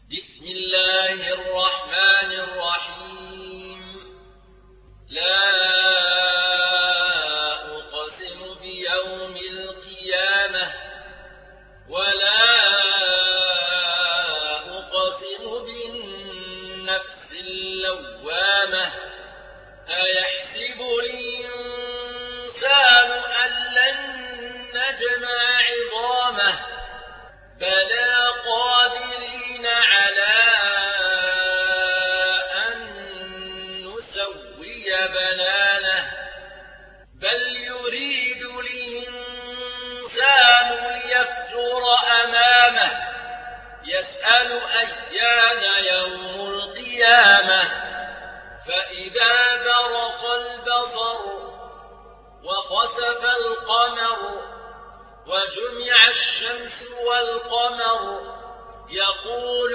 بسم الله الرحمن الرحيم. لا أقسم بيوم القيامة ولا أقسم بالنفس اللوامة أيحسب الإنسان أن لن نجمع عظامه بلى قادرين على أن نسوي بنانه بل يريد الإنسان ليفجر أمامه يسأل أيان يوم القيامة فإذا برق البصر وخسف القمر وجمع الشمس والقمر يقول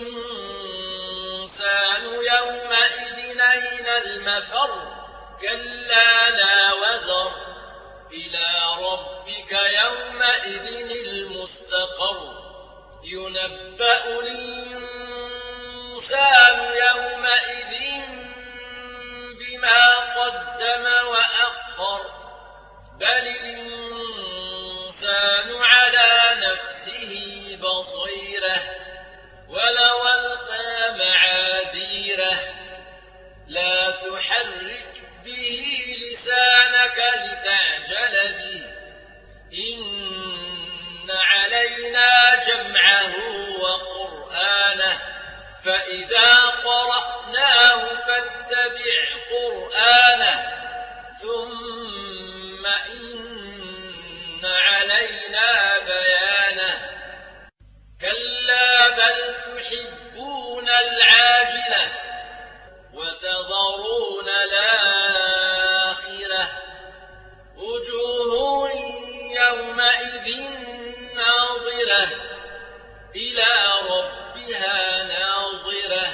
الإنسان يومئذ أين المفر كلا لا وزر إلى ربك يومئذ المستقر ينبأ الإنسان يومئذ بما قدم وأخر بل الإنسان على نفسه بصيرة ولو ألقى معاذيره لا تحرك به لسانك لتعجل به إن علينا جمعه وقرآنه فإذا قرأناه فاتبع قرآنه ثم إن علينا بيانه كلا بل تحبون العاجلة وتذرون الآخرة وجوه يومئذ ناظرة إلى ربها ناظرة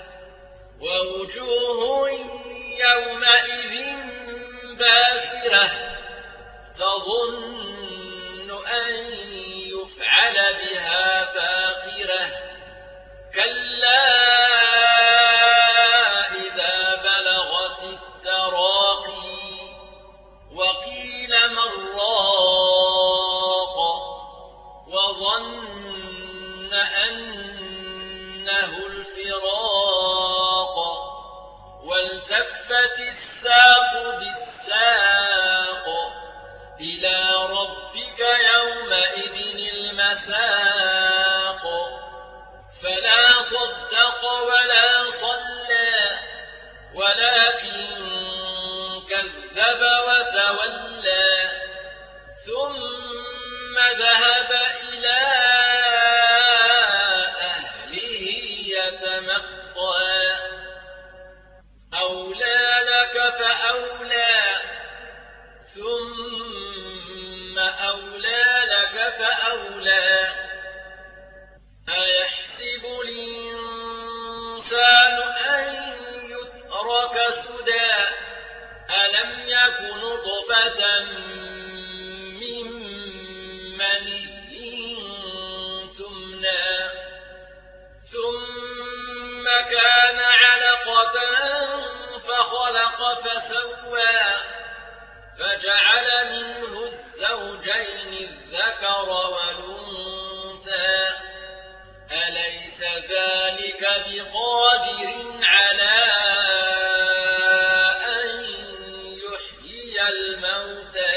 ووجوه يومئذ باسرة تظن أن يفعل بها فاقرة كلا إذا بلغت التراقي وقيل من راق وظن أنه الفراق والتفت الساق بالساق إلى ربك يومئذ المساق فلا صدق ولا صلى ولكن كذب وتولى ثم ذهب إلى أهله يتمطى أولى لك فأولى ثم أولى لك فأولى أيحسب الإنسان أن يترك سدى ألم يك نطفة من مني تمنى ثم كان علقة فخلق فسوى فجعل منه الزوجين الذكر والأنثى أليس ذلك بقادر على أن يحيي الموتى